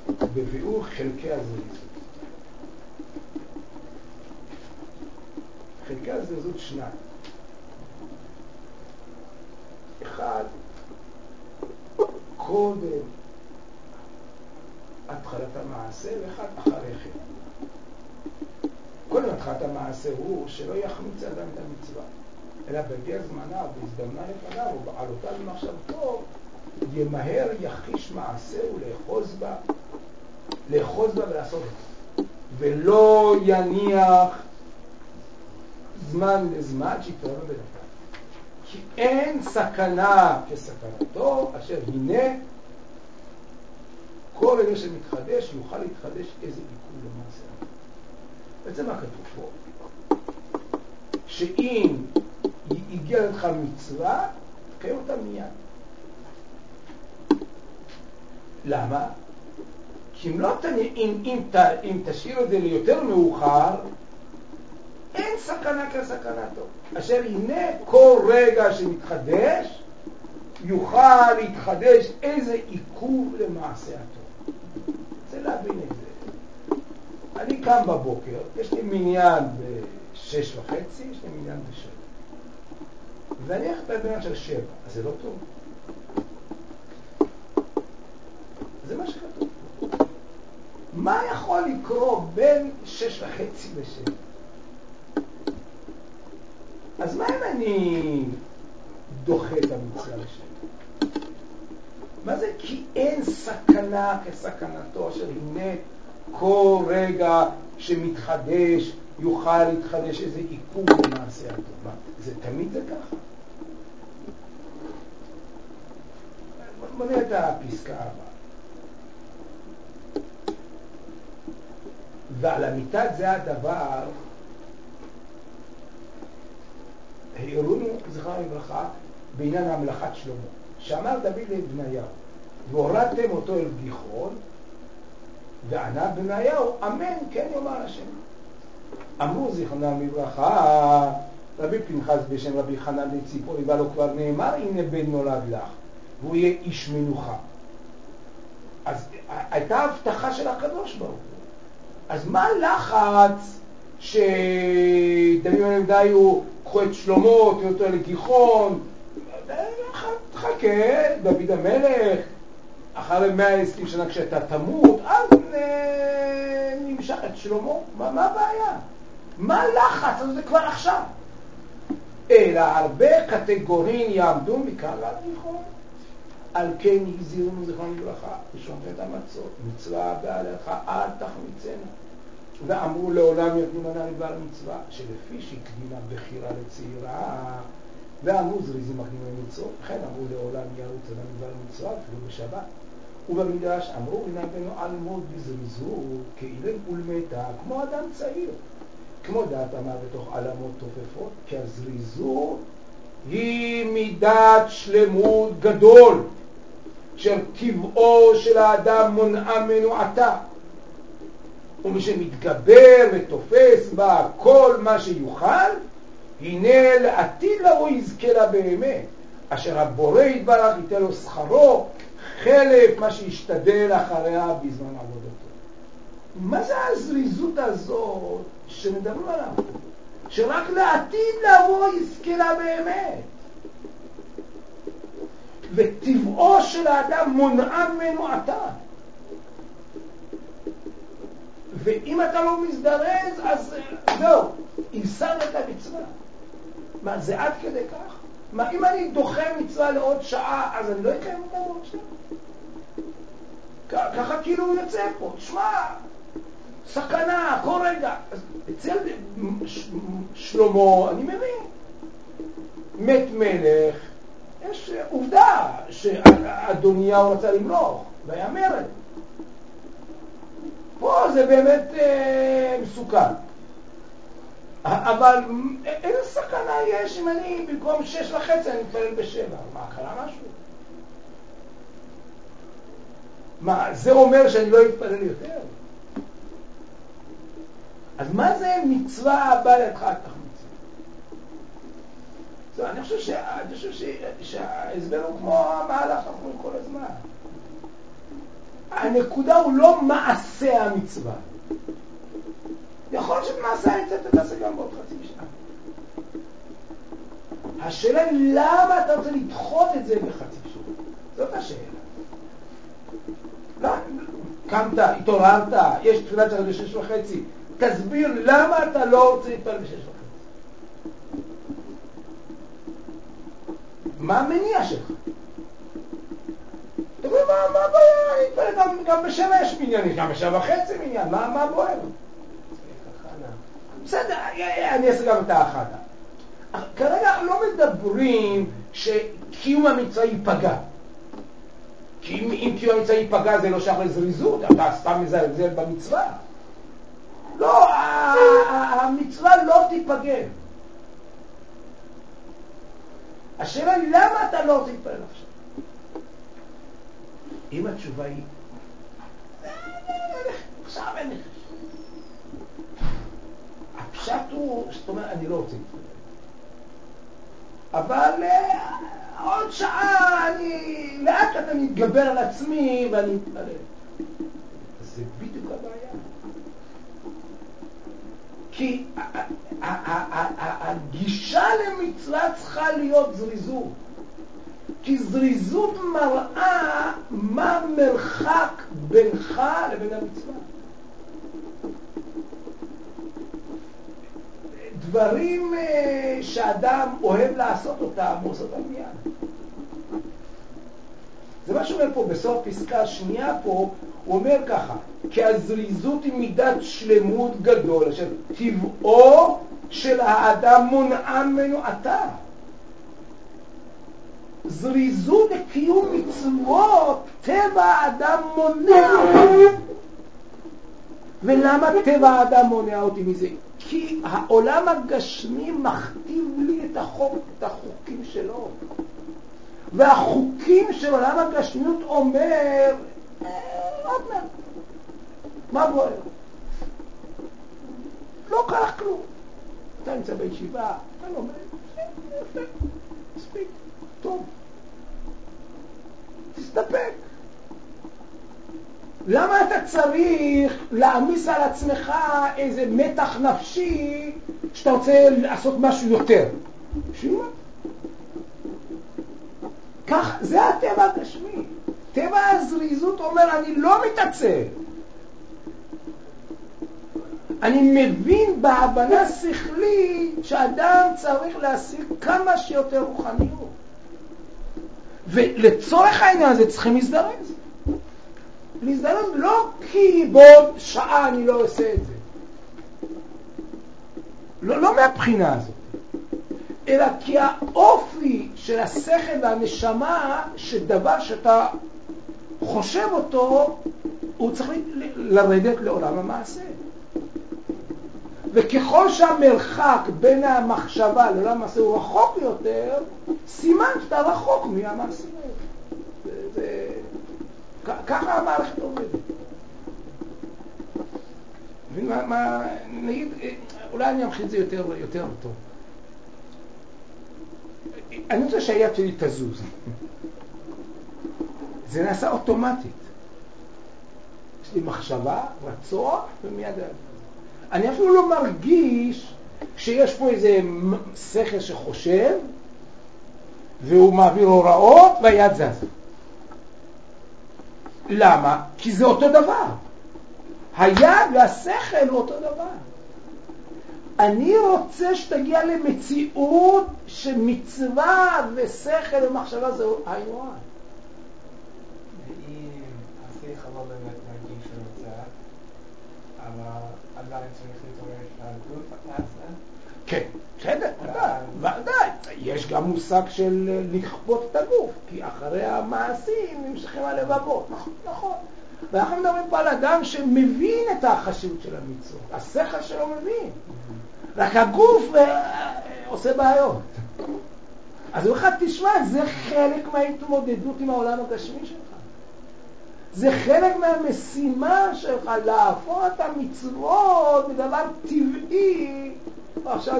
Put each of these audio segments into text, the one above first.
בביאור חלקי הזריזות. חלקי הזריזות שניים. אחד, קודם התחלת המעשה, ואחד אחרי כן. קודם התחלת המעשה הוא שלא יחמיץ אדם את המצווה, אלא בהגיע זמנה והזדמנה לפניו ובעלותה במחשבתו ימהר יחיש מעשה לאחוז בה ולעשות את זה, ולא יניח זמן לזמן שיתרון בדקה, כי אין סכנה כסכנתו, אשר הנה כל רגע שמתחדש יוכל להתחדש איזה עיכוב למעשה. בעצם מה כתוב פה? שאם הגיעה לך מצווה, תקיים אותה מיד. למה? כי אם תשאיר את זה ליותר מאוחר, אין סכנה כסכנתו. אשר הנה כל רגע שמתחדש, יוכל להתחדש איזה עיכוב למעשה הטוב. רוצה להבין את זה. אני קם בבוקר, יש לי מניין ב6:30, יש לי מניין ב7. ואני הולך במניין של 7, אז זה לא טוב. זה מה שכתוב. מה יכול לקרות בין 6:30 ל7? אז מה אם אני דוחה את המצווה ל7? מה זה כי אין סכנה כסכנתו, אשר הנה כל רגע שמתחדש יוכל להתחדש איזה עיכוב במעשה הטוב? מה, זה תמיד זה ככה? בוא נראה את הפסקה הבאה. ועל אמיתת זה הדבר העירונו זכרם לברכה בעניין המלאכת שלמה, שאמר דוד לבניהו, והורדתם אותו אל גיחון, וענה בניהו, אמן, כן יאמר השם. אמרו זכרם לברכה, רבי פנחס בשם רבי חנן לציפורי, ולא כבר נאמר, הנה בן נולד לך, והוא יהיה איש מנוחה. אז הייתה הבטחה של הקדוש ברוך הוא. אז מה לחץ שדוד בניהו קחו את שלמה, תראו אותו לגיחון, חכה, דוד המלך, אחרי 120 שנה כשאתה תמות, אז נמשך את שלמה. מה הבעיה? מה לחץ? אז זה כבר עכשיו. אלא הרבה קטגורין יעמדו מכאן ועד גיחון. על כן הזהירונו זכרם לברכה, ושומרים את המצות, מצווה הבאה לך, אל תחמיצנה. ואמרו לעולם יקדים ענה לדבר מצווה, שלפי שהקדימה בחירה לצעירה, ואמרו זריזים מקדימים למצוות, לכן אמרו לעולם ירוץ ענה לדבר מצווה, אפילו בשבת. ובמדרש אמרו, הנה בנו אלמוד בזריזות, כאילם ולמתה, כמו אדם צעיר. כמו דעת אמר בתוך עלמות תופפות, כי הזריזות היא מידת שלמות גדול, שטבעו של האדם מונעה ממנו עתה. ומי שמתגבר ותופס בה כל מה שיוכל, הנה לעתיד לבוא יזכה לה באמת, אשר הבורא יתברך ייתן לו שכרו, חלק מה שישתדל אחריה בזמן עבודתו. מה זה הזריזות הזאת שמדברים עליו? שרק לעתיד לבוא יזכה לה באמת. וטבעו של האדם מונע ממנו עתה. ואם אתה לא מזדרז, אז זהו, יסד את המצווה. מה, זה עד כדי כך? מה, אם אני דוחה מצווה לעוד שעה, אז אני לא אקיים אותה לעוד שעה? ככה כאילו הוא יוצא פה, תשמע, סכנה, כל רגע. אז אצל שלמה, אני מבין, מת מלך, יש עובדה שאדוניהו רצה למלוך, והיה מרד. פה זה באמת מסוכן. אבל איזה סכנה יש אם אני במקום 6:30 אני מתפלל ב7? מה, קרה משהו? מה, זה אומר שאני לא אתפלל יותר? אז מה זה מצווה הבאה לידך אל תחמיץ? אני חושב שההסבר הוא כמו המהלך אנחנו כל הזמן. הנקודה הוא לא מעשה המצווה. יכול להיות שבמעשה המצווה אתה תעשה גם בעוד חצי שנה. השאלה היא למה אתה רוצה לדחות את זה בחצי שנה? זאת השאלה. לא, קמת, התעוררת, יש תפילת שחרית ב6:30, תסביר למה אתה לא רוצה להתפלל ב6:30. מה המניע שלך? אתה אומר, מה הבעיה? להתפלל גם ב7 יש מניין, גם ב7:30 מניין, מה בוער? בסדר, אני אעשה גם את האחדה. כרגע אנחנו לא מדברים שקיום המצווה ייפגע. כי אם קיום המצווה ייפגע זה לא שייך לזריזות, אתה סתם מזלזל במצווה. לא, המצווה לא תיפגע. השאלה היא למה אתה לא רוצה להתפלל עכשיו? אם התשובה היא עכשיו אין לך. הפשט הוא זאת אומרת אני לא רוצה להתפלל. אבל עוד שעה לאט לאט אני אתגבר על עצמי ואני אתפלל. זה בדיוק הבעיה. כי הגישה למצווה צריכה להיות זריזות. כי זריזות מראה מה מרחק בינך לבין המצווה. דברים שאדם אוהב לעשות אותם, הוא עושה אותם מיד. זה מה שאומר פה, בסוף פסקה שנייה פה, הוא אומר ככה, כי הזריזות היא מידת שלמות גדול, אשר טבעו של האדם מונעה ממנו עתה. זריזות לקיום מצוות, טבע האדם מונע אותי. ולמה טבע האדם מונע אותי מזה? כי העולם הגשמי מכתיב לי את החוקים שלו. והחוקים של עולם הגשמיות אומר, עוד מעט, מה בוער? לא קרה כלום. אתה נמצא בישיבה, אתה לומד, יפה, מספיק, טוב. תסתפק. למה אתה צריך להעמיס על עצמך איזה מתח נפשי שאתה רוצה לעשות משהו יותר? בשביל מה? כך, זה הטבע הגשמי. טבע הזריזות אומר, אני לא מתעצל. אני מבין בהבנה שכלית שאדם צריך להשיג כמה שיותר רוחניות. ולצורך העניין הזה צריכים להזדרז. להזדרז לא כי בעוד שעה אני לא עושה את זה. לא מהבחינה הזאת. אלא כי האופי של השכל והנשמה, שדבר שאתה חושב אותו, הוא צריך לרדת לעולם המעשה. וככל שהמרחק בין המחשבה לעולם המעשה הוא רחוק יותר, סימן שאתה רחוק מהמעשה. ככה המערכת עובדת. נגיד, אולי אני אמחיל את זה יותר טוב. אני רוצה שהיד שלי תזוז. זה נעשה אוטומטית. יש לי מחשבה, רצון, ומיד אני אפילו לא מרגיש שיש פה איזה שכל שחושב, והוא מעביר הוראות, והיד זז. למה? כי זה אותו דבר. היד והשכל הוא אותו דבר. אני רוצה שתגיע למציאות שמצווה ושכל ומחשבה זה היינו הך. ואם השכל לא באמת מרגיש שרוצה, אבל עדיין צריך להתעורר שהגוף תעשה? כן, בסדר, ודאי. יש גם מושג של לכפות את הגוף, כי אחרי המעשים נמשכים הלבבות. נכון. ואנחנו מדברים פה על אדם שמבין את החשיבות של המצוות. השכל שלו מבין. רק הגוף עושה בעיות. אז הוא אחד תשמע, זה חלק מההתמודדות עם העולם הגשמי שלך. זה חלק מהמשימה שלך להפוך את המצוות בדבר טבעי. עכשיו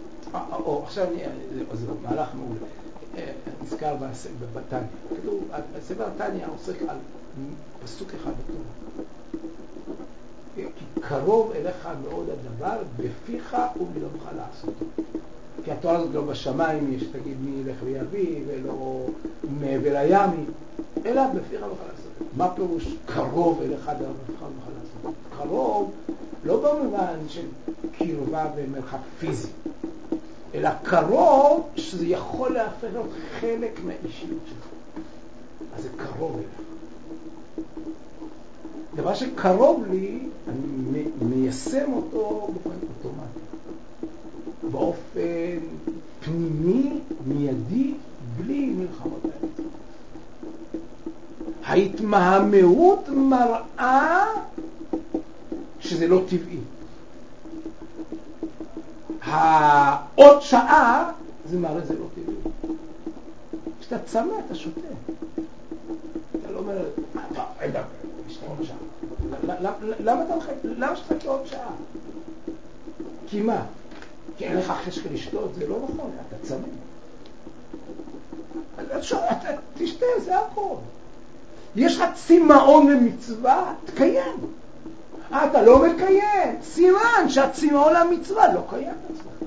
זה מהלך מעולה. נזכר בתניא. ספר תניא עוסק על פסוק אחד בתורה. כי קרוב אליך מאוד הדבר, בפיך ומלאמך לעשותו. כי התורה הזאת לא בשמיים, יש תגיד מי ילך ויביא, ולא מעבר הים, אלא בפיך ומלאמך לעשותו. מה פירוש קרוב אליך הדבר, בפיך ומלאמך לעשותו? קרוב לא במובן של קרבה ומרחק פיזי, אלא קרוב שזה יכול להפך להיות חלק מהאישיות שלך. אז זה קרוב אליך. דבר שקרוב לי, אני מיישם אותו באופן אוטומטי. באופן פנימי, מיידי, בלי מלחמות האלה. ההתמהמהות מראה שזה לא טבעי. העוד שעה זה מראה זה לא טבעי. כשאתה צמא אתה שותה. אתה לא אומר, רגע, יש לי עוד שעה. למה אתה מחכה? למה שתחכה עוד שעה? כי מה? כי אין לך חשק לשתות, זה לא נכון, אתה צמא. אתה תשתה, זה הכל. יש לך צמאון למצווה, תקיים. אתה לא מקיים, סימן שהצמאון למצווה לא קיים אצלך.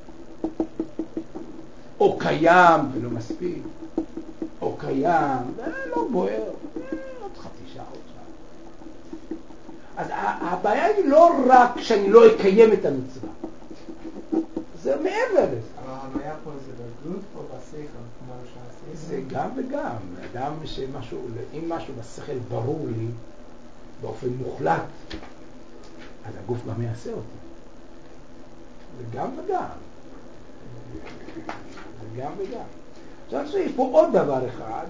או קיים ולא מספיק, או קיים ולא בוער, עוד חצי שעה, עוד שעה. אז הבעיה היא לא רק שאני לא אקיים את המצווה, זה מעבר לזה. אבל הבעיה פה זה בגלות או בשכל? זה גם וגם. אדם שמשהו, אם משהו בשכל ברור לי באופן מוחלט, אז הגוף גם יעשה אותי. זה גם וגם. זה גם וגם. עכשיו שיש פה עוד דבר אחד,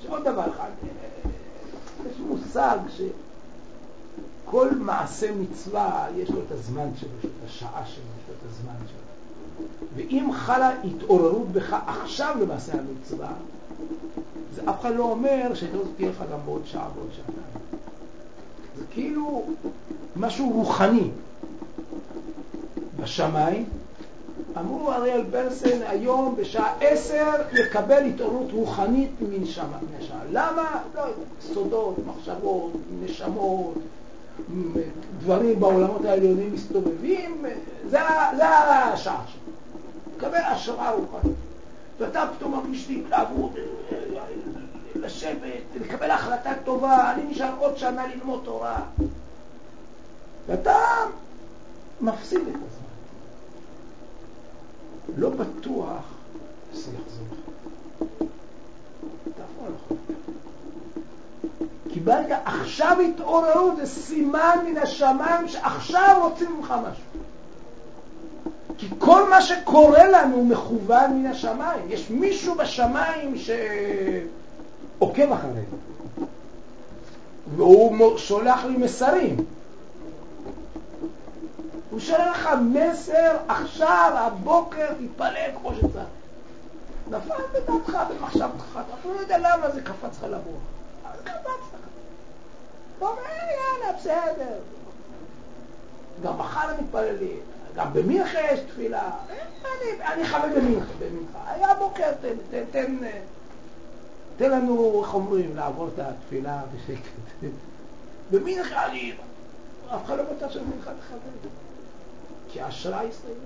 יש מושג שכל מעשה מצווה יש לו את הזמן שלו, יש לו את השעה שלו, יש לו את הזמן שלו. ואם חלה התעוררות בך עכשיו למעשה המצווה, זה אף אחד לא אומר שהתעוררות תהיה לך גם בעוד שעה, בעוד שעתיים. זה כאילו משהו רוחני. בשמיים אמרו אריאל ברסן היום בשעה 10 יקבל התעוררות רוחנית מהשעה. למה? לא יודע, סודות, מחשבות, נשמות, דברים בעולמות העליונים מסתובבים, זה השעה שלו. יקבל השראה רוחנית. ואתה פתאום מרגיש להתלהבות, לשבת, לקבל החלטה טובה, אני נשאר עוד שנה ללמוד תורה. ואתה מפסיד את הזמן. לא בטוח שזה יחזור. אתה אף לא יכול. כי ברגע עכשיו התעוררו, זה סימן מן השמיים שעכשיו רוצים ממך משהו. כי כל מה שקורה לנו מכוון מן השמיים. יש מישהו בשמיים שעוקב אחרינו. והוא שולח לי מסרים. הוא שולח לך מסר עכשיו, הבוקר, תתפלל כמו שצריך. נפל בדעתך, במחשבתך, אתה לא יודע למה זה קפץ לך למוח. אבל קפץ לך. אתה אומר, יאללה, בסדר. גם מחר מתפללים. גם במנחה יש תפילה. אני חווה במנחה. היה בוקר, תן לנו, איך אומרים, לעבור את התפילה בשקט. במנחה אני... אף אחד לא בטח של מנחה תחווה. כי ההשראה הסתיימה.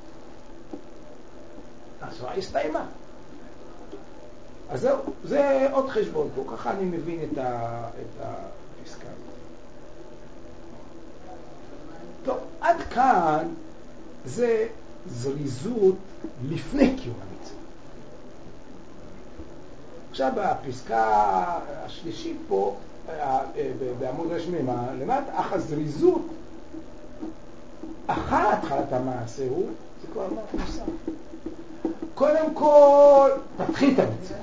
ההשראה הסתיימה. אז זהו, זה עוד חשבון פה. ככה אני מבין את הפסקה. טוב, עד כאן זה זריזות לפני קיום המצווה. עכשיו בפסקה השלישית פה, בעמוד רשמים, למטה, אך הזריזות אחר התחלת המעשה הוא, זה כבר מה נוסף. קודם כל, תתחיל את המצווה.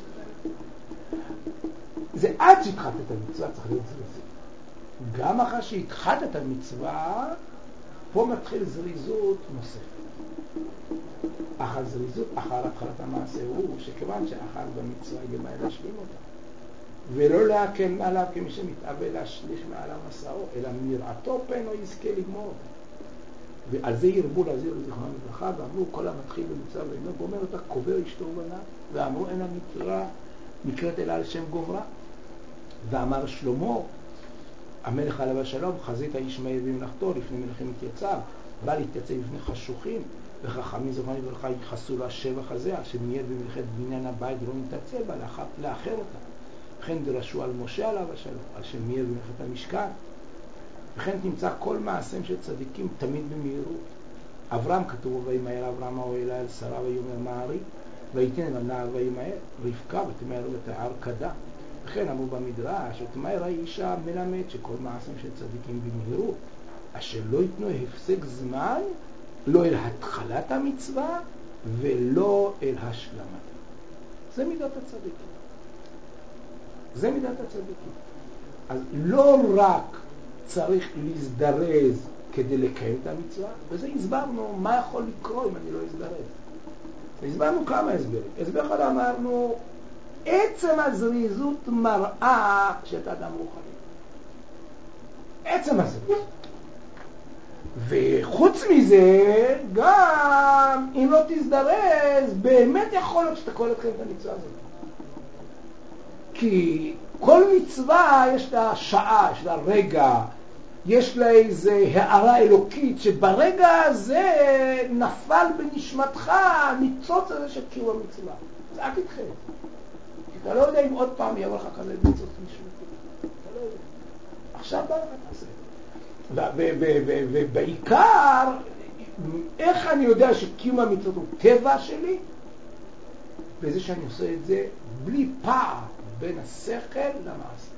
זה עד שהתחלת את המצווה, צריך להיות זריזות. גם אחר שהתחלת את המצווה, פה מתחיל זריזות נוספת. אך הזריזות אחר התחלת המעשה הוא שכיוון שאחר במצווה ימי להשלים אותה, ולא להקל מעליו כמי שמתאווה להשליך מעליו מסעו, אלא מרעתו פן לא יזכה לגמור אותה. ועל זה ירבו להזהיר לזיכרונם לברכה, ואמרו כל המתחיל במצווה ואינו גומר אותה קובר אשתו ובניו, ואמרו אין המקרא נקראת אלא על שם גומרה. ואמר שלמה, המלך עליו השלום, חזית האיש מהיר במלאכתו, לפני מלכים יתייצב, בא להתייצב לפני חשוכים, וחכמים זכרם לברכה ייחסו לו השבח הזה, שמיד במלאכת בניין הבית ולא מתעצל בה, לאחר אותה. וכן דרשו על משה עליו השלום, על שמיד במלאכת המשכן. וכן תמצא כל מעשיהם של צדיקים תמיד במהירות. אברהם כתוב, וימהר אברהם האוהל אל שרה ויאמר מהרי, ויתן אל הנער וימהר, רבקה ותמהר ותער כדה. וכן אמרו במדרש, ותמהר האישה מלמד שכל מעשיהם של צדיקים במהירות, אשר לא ייתנו הפסק זמן, לא אל התחלת המצווה ולא אל השלמתה. זה מידת הצדיקים. זה מידת הצדיקים. אז לא רק צריך להזדרז כדי לקיים את המצווה, וזה הסברנו מה יכול לקרות אם אני לא אזדרז. הסברנו כמה הסברים. הסבר אחד אמרנו, עצם הזריזות מראה שאתה אדם רוחני. עצם הזריזות. וחוץ מזה, גם אם לא תזדרז, באמת יכול להיות שאתה קורא אתכם את המצווה הזאת. כי כל מצווה יש לה שעה, יש לה רגע, יש לה איזו הערה אלוקית, שברגע הזה נפל בנשמתך הניצוץ הזה של קיום המצווה. זה רק איתכם. אתה לא יודע אם עוד פעם יבוא לך כזה ניצוץ נשמתי. אתה לא יודע. עכשיו בא לך תעשה. ובעיקר, איך אני יודע שקיום המצוות הוא טבע שלי? בזה שאני עושה את זה בלי פער בין השכל למעשה.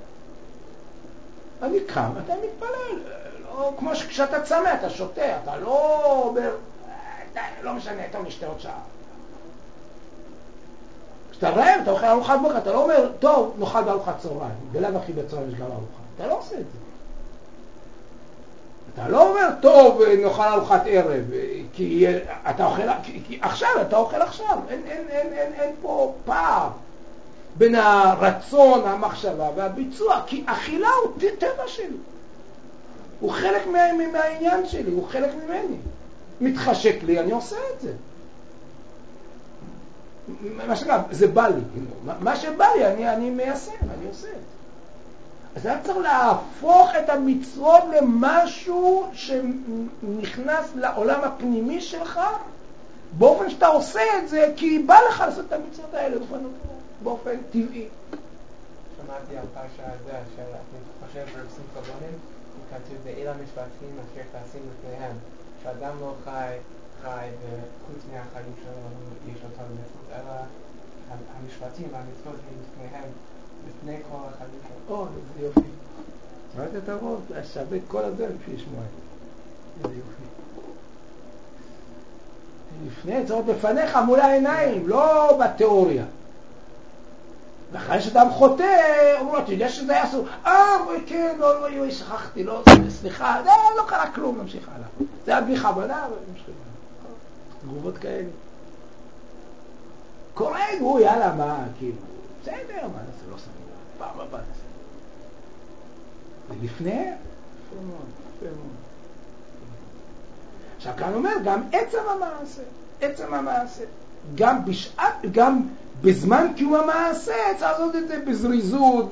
אני קם, אתה מתפלל, לא, כמו שכשאתה צמא, אתה שותה, אתה לא אומר, לא משנה, אתה נשתה עוד שעה. כשאתה רעב, אתה אוכל ארוחת בוקר, אתה לא אומר, טוב, נאכל בארוחת צהריים, בלב הכי בצהריים יש גם ארוחה. אתה לא עושה את זה. אתה לא אומר, טוב, נאכל ארוחת ערב, כי אתה אוכל, כי עכשיו, אתה אוכל עכשיו. אין פה פער בין הרצון, המחשבה והביצוע, כי אכילה הוא טבע שלי. הוא חלק מהעניין שלי, הוא חלק ממני. מתחשק לי, אני עושה את זה. זה בא לי. מה שבא לי, אני מיישם, אני עושה את זה. אז אתה צריך להפוך את המצוות למשהו שנכנס לעולם הפנימי שלך, באופן שאתה עושה את זה, כי בא לך לעשות את המצוות האלה באופן טבעי. שמעתי על פרשה הזה, שאני חושב ברב שמחה בונים, כתוב באלה משפטים אשר תעשים לפניהם, שאדם לא חי וחוץ מהחיים שלו יש אותו מצוות, אלא המשפטים, המצוות הם לפניהם, לפני כל החיים שלו. זה יופי. שמעת את הרוב? שווה כל הדרך בשביל לשמוע את זה. זה יופי. לפני, צריך לפניך מול העיניים, לא בתיאוריה. ואחרי שאדם חוטא, אומרו, אתה יודע שזה היה אסור? כן, לא, שכחתי, לא, סליחה, לא קרה כלום, נמשיך הלאה. זה היה בי חבלה, ונמשיך הלאה. תגובות כאלה. קורא, יאללה, מה, כאילו, בסדר, מה נעשה, לא סביר, פעם הבאה נעשה. ולפני, יפה מאוד. עכשיו כאן אומר, גם עצם המעשה, גם בזמן קיום המעשה, צריך לעשות את זה בזריזות,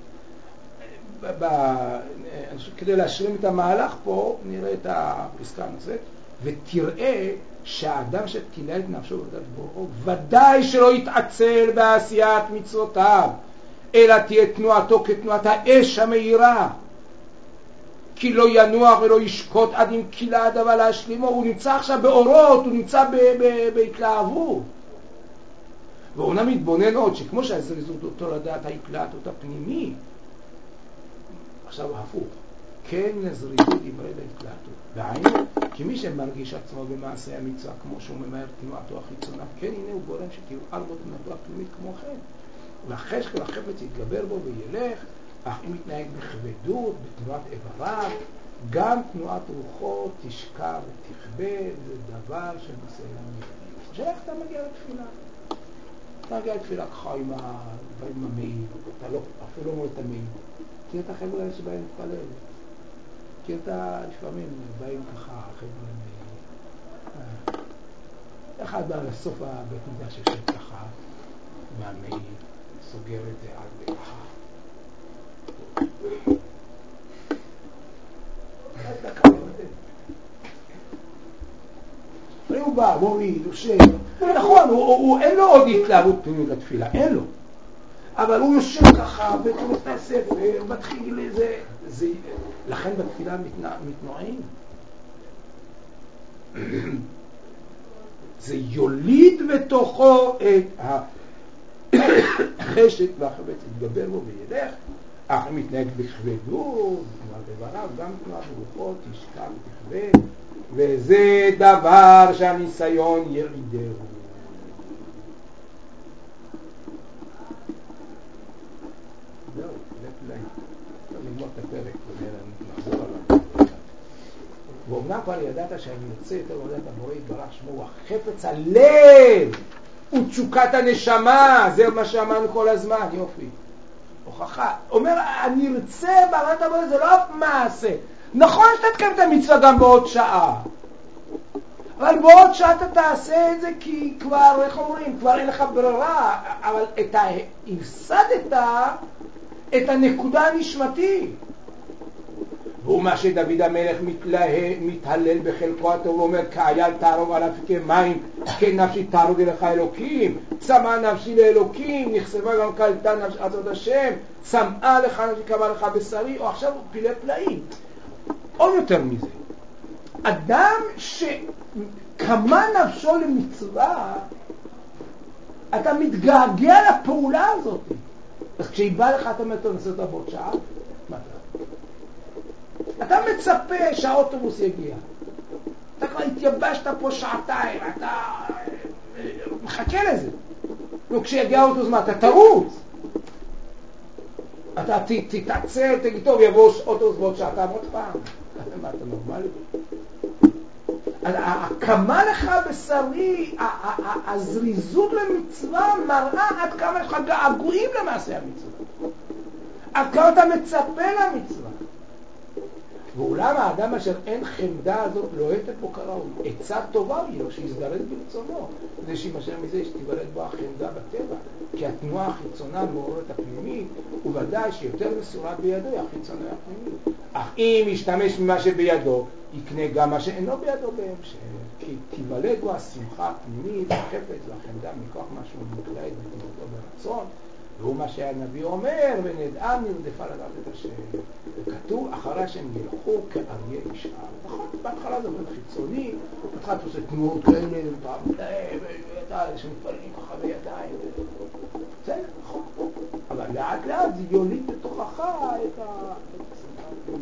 כדי להשלים את המהלך פה, נראה את הפסקה הנוספת, ותראה שהאדם שתילל את נפשו בדעת בוראו, ודאי שלא יתעצל בעשיית מצוותיו, אלא תהיה תנועתו כתנועת האש המאירה, כי לא ינוח ולא ישקוט עד עם קילה הדבר להשלימו. הוא נמצא עכשיו באורות, הוא נמצא בהתלהבות. והוא מתבונן עוד שכמו שהזריזות אותו לדעת ההתלהטות הפנימי, עכשיו הפוך, כן לזריזות ימרד ההתלהטות. והיינו, כי מי שמרגיש עצמו במעשה המצווה כמו שהוא ממהר תנועתו החיצונה, כן הנה הוא גורם שתבער בו תנועתו הפנימית כמו כן. והחשק והחפץ יתגבר בו וילך, אך אם מתנהג בכבדות, בתנועת איבריו, גם תנועת רוחו תשקע ותכבה, זה דבר שנושא למיינים. שאיך אתה מגיע לתפילה? אתה מגיע לתפילה ככה עם המעיל, אתה לא, אפילו לא את המעיל. תראה את החבר'ה האלה שבאים להתפלל. תראה את לפעמים באים ככה, החבר'ה המעיל. אחד בא לסוף הבית מקדש יושב ככה, מהמעיל, סוגר את זה עד הוא בא, מוריד, הוא שם. נכון, אין לו עוד התלהבות פנימית לתפילה, אין לו. אבל הוא יושב ככה, וקורא את הספר, מתחיל איזה... לכן בתפילה מתנועים. זה יוליד בתוכו את החשק והחפץ יתגבר בו וילך, אך מתנהג בכבדות, תנועה בבריו, גם תנועה ברוחו, תשקע ותכבד, וזה דבר שהניסיון ירידהו. זהו, זה פלאים. נגמור את הפרק, נחזור עליו. ואומנם כבר ידעת שאני יוצא יותר ועדת הבורא יתברך שמו הוא החפץ הלב ותשוקת הנשמה, זה מה שאמרנו כל הזמן, יופי. הוכחה, אומר אני ארצה בעבודת הבורא, זה לא אף מעשה. נכון שאתה תקיים את המצווה גם בעוד שעה, אבל בעוד שעה אתה תעשה את זה כי כבר, איך אומרים, כבר אין לך ברירה, אבל הפסדת את הנקודה הנשמתית. והוא מה שדוד המלך מתהלל בחלקו הטוב, ואומר כאייל תערוג על אפיקי מים, כן נפשי תערוג אליך אלוקים, צמאה נפשי לאלוקים, נחשבה גם קלטה נפשי עצות השם, צמאה לך נפשי קמה לך בשרי, או עכשיו פילי פלאים. עוד יותר מזה, אדם שקמה נפשו למצווה, אתה מתגעגע לפעולה הזאת. אז כשהיא באה לך אתה אומר, אתה נעשה אותה בעוד שעה? מה אתה מצפה שהאוטובוס יגיע. אתה כבר התייבשת פה שעתיים, אתה מחכה לזה. כשיגיע האוטובוס, מה, אתה תרוץ. אתה תתעצר, תגיד, טוב, יבוא אוטובוס בעוד שעתיים עוד פעם. מה, אתה נורמלי? הקמה לך בשרי, הזריזות למצווה מראה עד כמה יש לך געגועים למעשה המצווה. עד כמה אתה מצפה למצווה. ואולם האדם אשר אין חמדה הזאת לוהטת בו כראוי, עצה טובה היא לו שיזדרז ברצונו, כדי שימשך מזה שתיוולד בו החמדה בטבע, כי התנועה החיצונה מעוררת הפנימית, וודאי שיותר מסורה בידו היא החיצונה הפנימית. אך אם ישתמש ממה שבידו, יקנה גם מה שאינו בידו בהמשך, כי תיוולד בו השמחה הפנימית, החפץ והחמדה מכוח מה שהוא מתלהט בתנועתו ברצון, והוא מה שהנביא אומר, ונדעה נרדפה לדעת את השם. וכתוב, אחרי שהם ילכו כאריה ישאר. נכון, בהתחלה זה חיצוני, בהתחלה אתה עושה תנועות כאלה, ואתה שמתפללים ככה בידיים. זה נכון. אבל לאט לאט זה יוליד בתוכך את השמחה.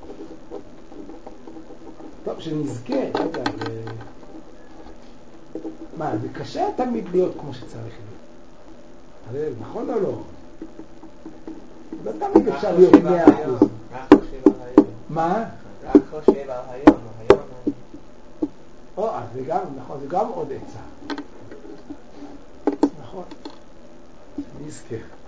טוב, שנזכה, רגע, מה, זה קשה תמיד להיות כמו שצריך להיות. הרי, נכון או לא? לא תמיד אפשר להיות 100%. רק חושב על היום. מה? רק חושב על היום. או, זה גם, נכון, זה גם עוד עצה. נכון. נזכה.